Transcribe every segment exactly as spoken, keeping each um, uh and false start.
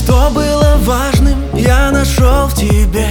Что было важным, я нашел в тебе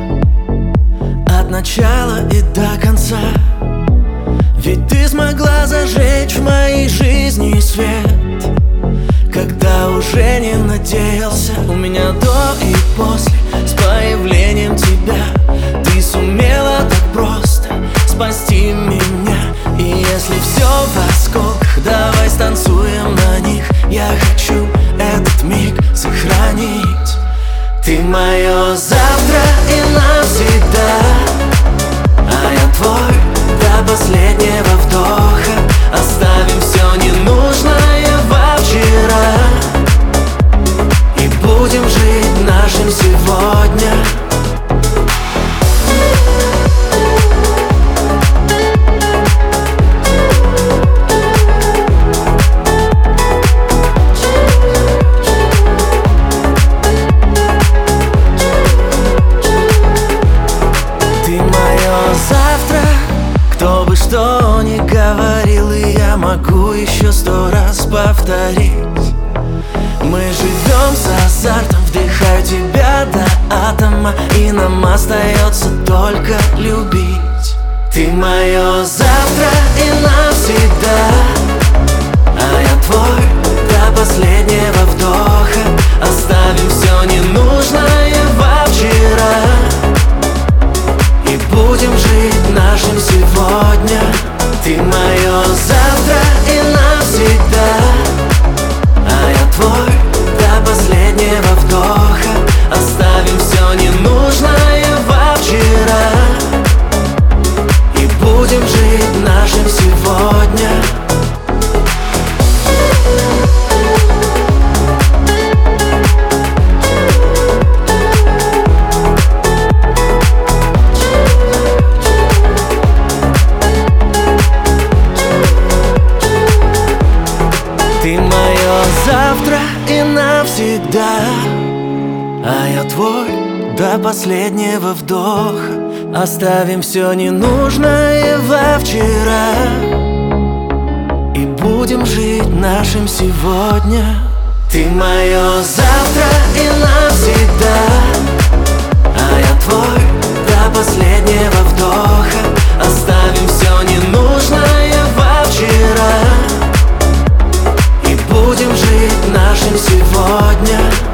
от начала и до конца. Ведь ты смогла зажечь в моей жизни свет, когда уже не надеялся. У меня до и после, с появлением тебя, ты сумела так просто спасти меня. И если все в осколках, давай станцуем на них. Я хочу этот миг сохранить. Ты мое завтра и навсегда, а я твой до последнего вдоха. Оставим все ненужное во вчера и будем жить нашим сегодня. Кто бы что ни говорил, и я могу еще сто раз повторить: мы живем с азартом, вдыхаю тебя до атома, и нам остается только любить. Ты мое завтра и навсегда, а я твой до последнего вдоха. Оставим все ненужное во вчера и будем жить нашим сегодня. Ты мое завтра и навсегда, а я твой до последнего вдоха. Оставим все ненужное во вчера и будем жить нашим сегодня. Ты мое завтра и навсегда, а я твой до последнего вдоха. Оставим все ненужное во вчера и будем жить нашим сегодня. Ты мое завтра и навсегда, а я твой до последнего вдоха. Оставим все ненужное во вчера и будем жить нашим сегодня.